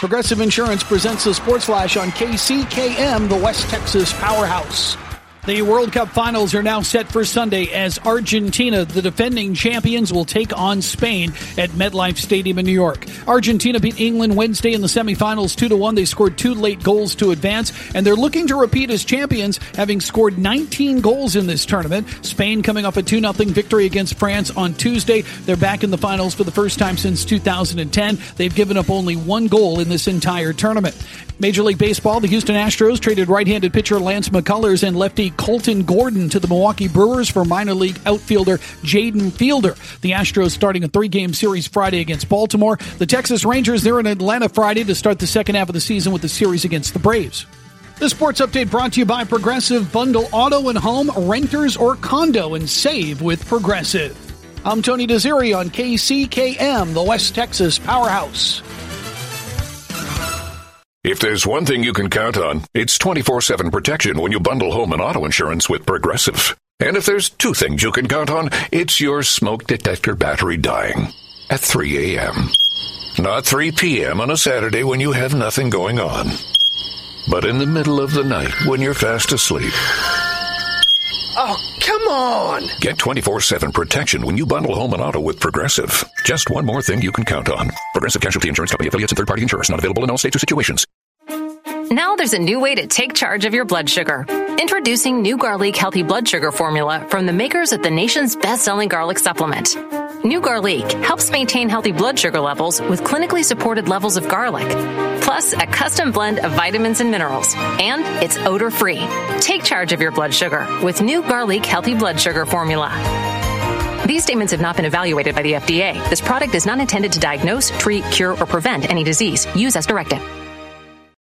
Progressive Insurance presents the Sports Flash on KCKM, the West Texas powerhouse. The World Cup finals are now set for Sunday as Argentina, the defending champions, will take on Spain at MetLife Stadium in New York. Argentina beat England Wednesday in the semifinals 2-1. They scored 2 late goals to advance, and they're looking to repeat as champions, having scored 19 goals in this tournament. Spain coming off a 2-0 victory against France on Tuesday. They're back in the finals for the first time since 2010. They've given up only 1 goal in this entire tournament. Major League Baseball, the Houston Astros traded right-handed pitcher Lance McCullers and lefty Colton Gordon to the Milwaukee Brewers for minor league outfielder Jaden Fielder. The Astros starting a 3-game series Friday against Baltimore. The Texas Rangers, they're in Atlanta Friday to start the second half of the season with the series against the Braves. The sports update brought to you by Progressive. Bundle auto and home, renters or condo, and save with Progressive. I'm Tony Desiri on KCKM, the West Texas powerhouse. If there's one thing you can count on, it's 24/7 protection when you bundle home and auto insurance with Progressive. And if there's 2 things you can count on, it's your smoke detector battery dying at 3 a.m. Not 3 p.m. on a Saturday when you have nothing going on, but in the middle of the night when you're fast asleep. Oh, come on! Get 24/7 protection when you bundle home and auto with Progressive. Just one more thing you can count on. Progressive Casualty Insurance Company, affiliates, and third-party insurers. Not available in all states or situations. Now there's a new way to take charge of your blood sugar. Introducing New Garlic Healthy Blood Sugar Formula from the makers of the nation's best-selling garlic supplement. New Garlic helps maintain healthy blood sugar levels with clinically supported levels of garlic, plus a custom blend of vitamins and minerals. And it's odor-free. Take charge of your blood sugar with New Garlic Healthy Blood Sugar Formula. These statements have not been evaluated by the FDA. This product is not intended to diagnose, treat, cure, or prevent any disease. Use as directed.